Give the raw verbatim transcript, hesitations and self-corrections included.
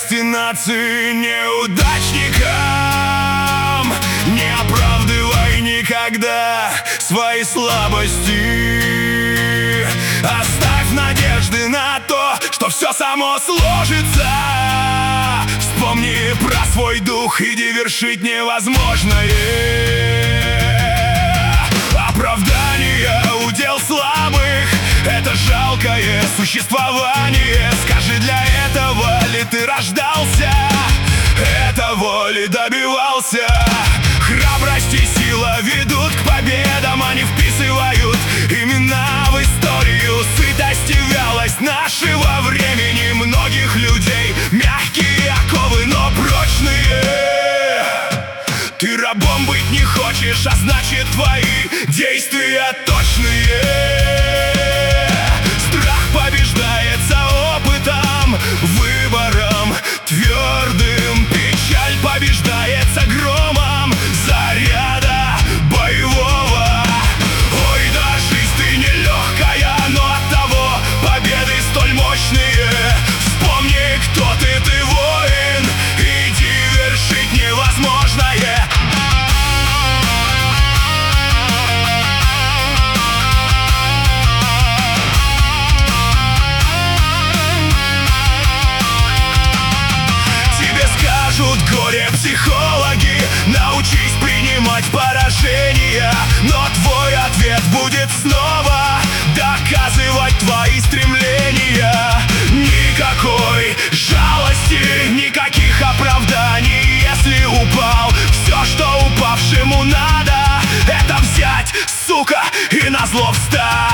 прокрастинации неудачникам. Не оправдывай никогда свои слабости. Оставь надежды на то, что все само сложится. Вспомни про свой дух, иди вершить невозможное. Оправдание удел слабых, это жалкое существование. Скажи, для этого ли ты рождался? Этого ли добивался? Храбрость и сила ведут к победам, они вписывают имена в историю. Сытость и вялость нашего времени многих людей. Мягкие оковы, но прочные. Ты рабом быть не хочешь, а значит твои действия точные. Страх побеждается опытом, выбором твердым. Печаль побеждается громом заряда боевого. Ой, да жизнь ты нелегкая, но оттого победы столь мощные. Вспомни, кто ты, ты воин, иди вершить невозможное. Горе-психологи, научись принимать поражения, но твой ответ будет снова доказывать твои стремления. Никакой жалости, никаких оправданий. Если упал, все, что упавшему надо, это взять, сука, и назло встать.